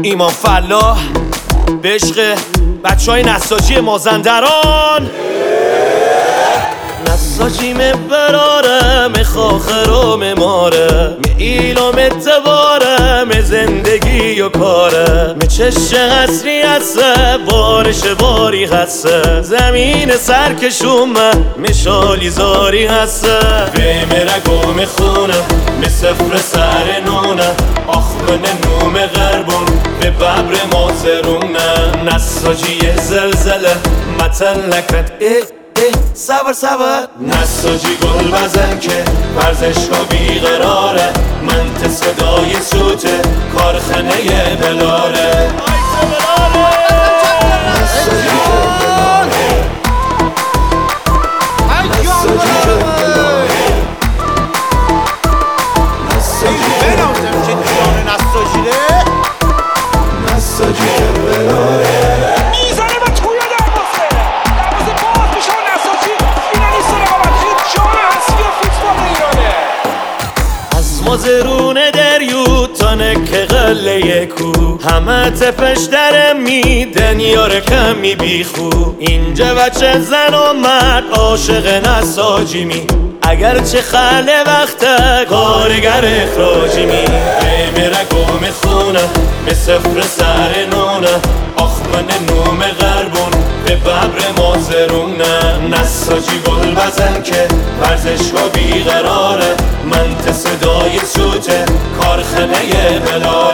ایمان فلاح به عشق بچه های نساجی مازندران. نساجی براره خاخرام ماره ایلام اتباره زندگی و کاره چش حسری هسته بارش باری هسته زمین سرکشومه مشالی زاری هسته به مرگو خونه به سفر سر نونه آخمن نوم غربون به ببر مازرونه نساجی زلزله متن لکت صبر نساجی گل بزن که ورزشگاه بیقراره منت صدای سوته کارخانه بلاره نساجی که بلاره نساجی که بلاره نساجی که بلاره نساجی که بلاره مازرون دریو تا نک قله کو همه تپش در میدن یار کمی بیخو اینجا بچه زن و مرد عاشق نساجی می اگر چه خله وقته کارگر اخراجی می برگو میخونه به سفر سر نونه آخمن نوم غربون به ببر مازرونه نساجی گل بزن که ورزشگاه بیقراره منت صدای سوته کارخانه بلاره